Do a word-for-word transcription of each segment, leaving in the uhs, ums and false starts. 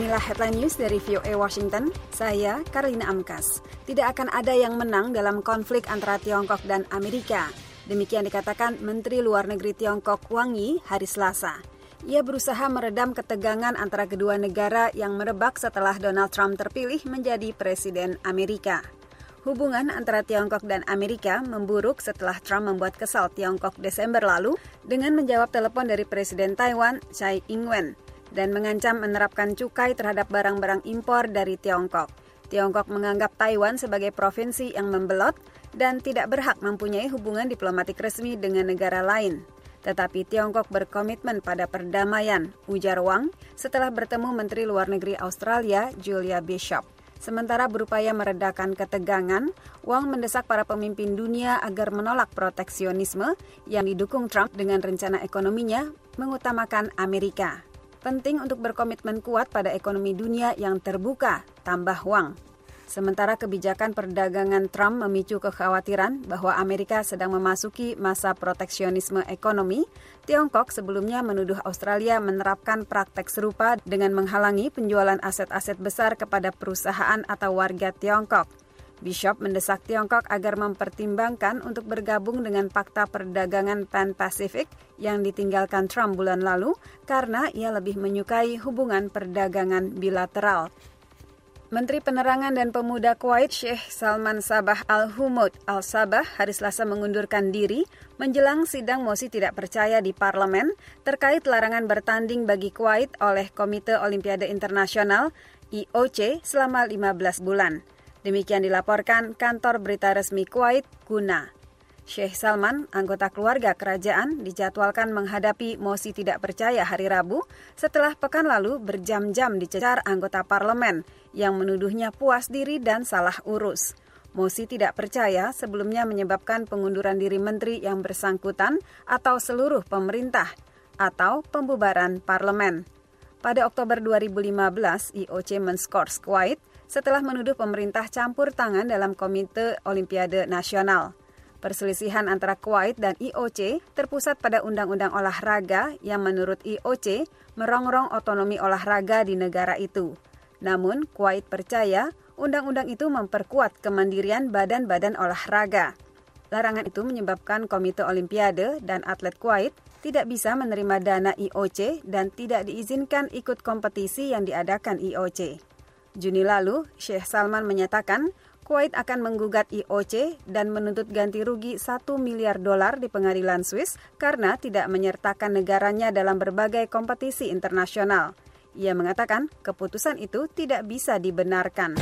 Inilah headline news dari V O A Washington. Saya Karolina Amkas. Tidak akan ada yang menang dalam konflik antara Tiongkok dan Amerika. Demikian dikatakan Menteri Luar Negeri Tiongkok Wang Yi hari Selasa. Ia berusaha meredam ketegangan antara kedua negara yang merebak setelah Donald Trump terpilih menjadi Presiden Amerika. Hubungan antara Tiongkok dan Amerika memburuk setelah Trump membuat kesal Tiongkok Desember lalu dengan menjawab telepon dari Presiden Taiwan Tsai Ing-wen dan mengancam menerapkan cukai terhadap barang-barang impor dari Tiongkok. Tiongkok menganggap Taiwan sebagai provinsi yang membelot dan tidak berhak mempunyai hubungan diplomatik resmi dengan negara lain. Tetapi Tiongkok berkomitmen pada perdamaian, ujar Wang setelah bertemu Menteri Luar Negeri Australia Julia Bishop. Sementara berupaya meredakan ketegangan, Wang mendesak para pemimpin dunia agar menolak proteksionisme yang didukung Trump dengan rencana ekonominya mengutamakan Amerika. Penting untuk berkomitmen kuat pada ekonomi dunia yang terbuka, tambah Wang. Sementara kebijakan perdagangan Trump memicu kekhawatiran bahwa Amerika sedang memasuki masa proteksionisme ekonomi, Tiongkok sebelumnya menuduh Australia menerapkan praktek serupa dengan menghalangi penjualan aset-aset besar kepada perusahaan atau warga Tiongkok. Bishop mendesak Tiongkok agar mempertimbangkan untuk bergabung dengan Fakta Perdagangan Pan-Pasifik yang ditinggalkan Trump bulan lalu karena ia lebih menyukai hubungan perdagangan bilateral. Menteri Penerangan dan Pemuda Kuwait Sheikh Salman Sabah Al-Humud Al-Sabah hari Selasa mengundurkan diri menjelang sidang mosi tidak percaya di parlemen terkait larangan bertanding bagi Kuwait oleh Komite Olimpiade Internasional I O C selama lima belas bulan. Demikian dilaporkan kantor berita resmi Kuwait, Guna. Sheikh Salman, anggota keluarga kerajaan, dijadwalkan menghadapi mosi tidak percaya hari Rabu setelah pekan lalu berjam-jam dicecar anggota parlemen yang menuduhnya puas diri dan salah urus. Mosi tidak percaya sebelumnya menyebabkan pengunduran diri menteri yang bersangkutan atau seluruh pemerintah atau pembubaran parlemen. Pada Oktober dua ribu lima belas, I O C menskors Kuwait setelah menuduh pemerintah campur tangan dalam Komite Olimpiade Nasional. Perselisihan antara Kuwait dan I O C terpusat pada undang-undang olahraga yang menurut I O C merongrong otonomi olahraga di negara itu. Namun, Kuwait percaya undang-undang itu memperkuat kemandirian badan-badan olahraga. Larangan itu menyebabkan Komite Olimpiade dan atlet Kuwait tidak bisa menerima dana I O C dan tidak diizinkan ikut kompetisi yang diadakan I O C. Juni lalu, Sheikh Salman menyatakan Kuwait akan menggugat I O C dan menuntut ganti rugi satu miliar dolar di pengadilan Swiss karena tidak menyertakan negaranya dalam berbagai kompetisi internasional. Ia mengatakan keputusan itu tidak bisa dibenarkan.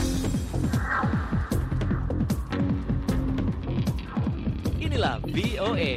Inilah V O A.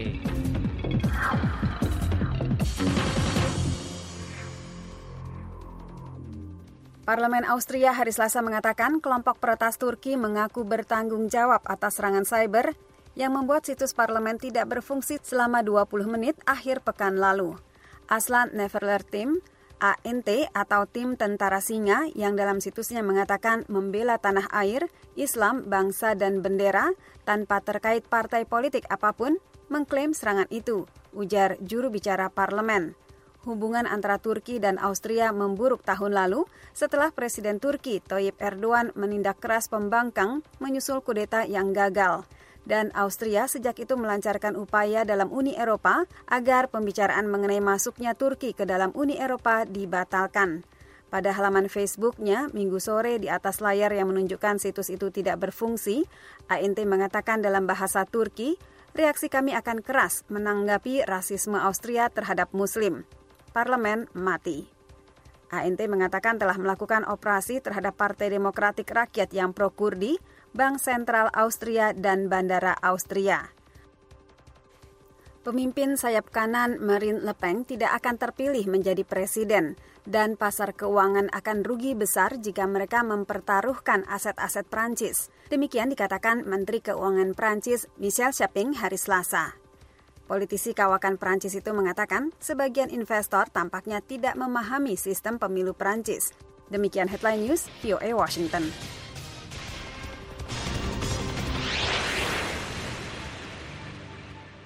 Parlemen Austria hari Selasa mengatakan kelompok protes Turki mengaku bertanggung jawab atas serangan cyber yang membuat situs parlemen tidak berfungsi selama dua puluh menit akhir pekan lalu. Aslan Neferlertim, A N T atau Tim Tentara Singa yang dalam situsnya mengatakan membela tanah air, Islam, bangsa dan bendera tanpa terkait partai politik apapun, mengklaim serangan itu, ujar juru bicara parlemen. Hubungan antara Turki dan Austria memburuk tahun lalu setelah Presiden Turki Tayyip Erdogan menindak keras pembangkang menyusul kudeta yang gagal. Dan Austria sejak itu melancarkan upaya dalam Uni Eropa agar pembicaraan mengenai masuknya Turki ke dalam Uni Eropa dibatalkan. Pada halaman Facebook-nya, Minggu sore di atas layar yang menunjukkan situs itu tidak berfungsi, A N T mengatakan dalam bahasa Turki, reaksi kami akan keras menanggapi rasisme Austria terhadap Muslim. Parlemen mati. A N T mengatakan telah melakukan operasi terhadap Partai Demokratik Rakyat yang pro-Kurdi, Bank Sentral Austria, dan Bandara Austria. Pemimpin sayap kanan Marine Le Pen tidak akan terpilih menjadi presiden dan pasar keuangan akan rugi besar jika mereka mempertaruhkan aset-aset Prancis. Demikian dikatakan Menteri Keuangan Prancis Michel Chapin hari Selasa. Politisi kawakan Prancis itu mengatakan sebagian investor tampaknya tidak memahami sistem pemilu Prancis. Demikian headline news V O A Washington.